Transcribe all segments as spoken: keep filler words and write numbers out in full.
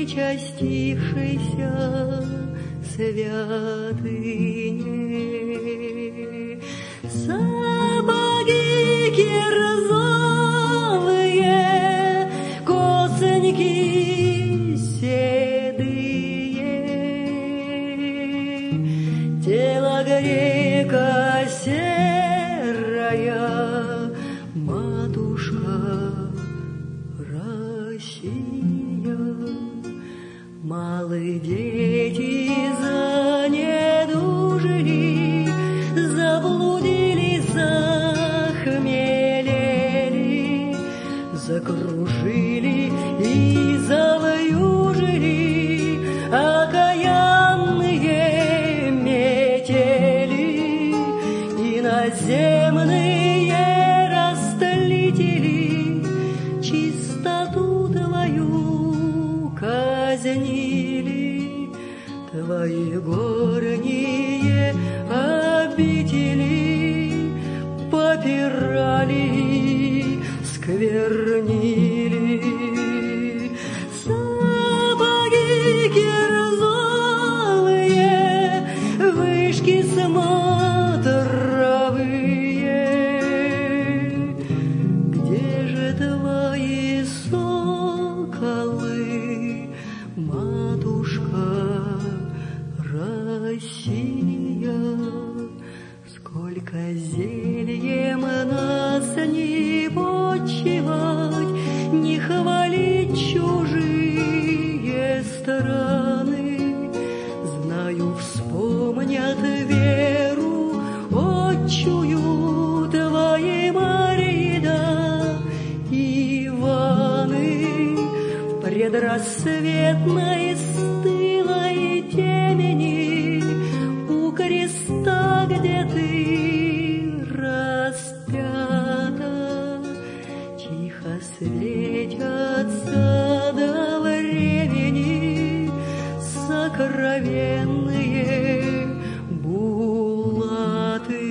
причастившейся святыне. Сапоги кирзовые, косоньки седые, тело грека серая, матушка Россия. Малые дети занедужили, заблудили, захмелели, закружили и завьюжили окаянные метели, иноземные растлители чистоту твою казнили, твои горние обители попирали, сквернили. Сапоги кирзовые, вышки смотровые, где же твои соколы, матушка Россия? Сколько зельем нас не почивать, не хвалить чужие страны. Знаю, вспомнят веру отчую твои Марида и Иваны в предрассветной стылой темени у креста, где ты распята. Тихо светятся до времени сокровенные булаты.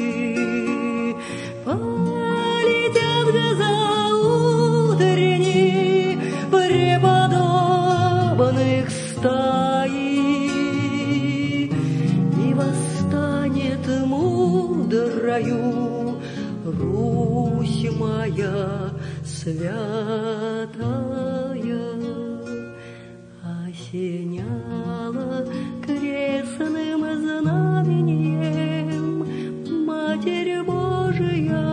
Полетят глаза утренние преподобных стаи, и восстанет мудрою Русь моя святая. Осеняла крестным знаменем Матерь Божия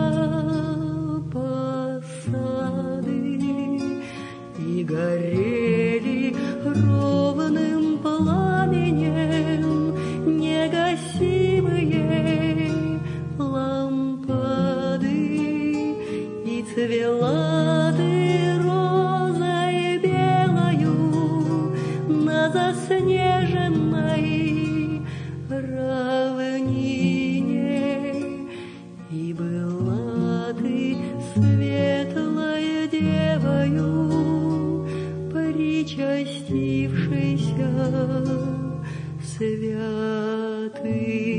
посады, и горели ровным пламенем негасимые лампады, и цвела ты розой белою на заснеженной равнине, и была ты светлой девою, причастившейся святыне.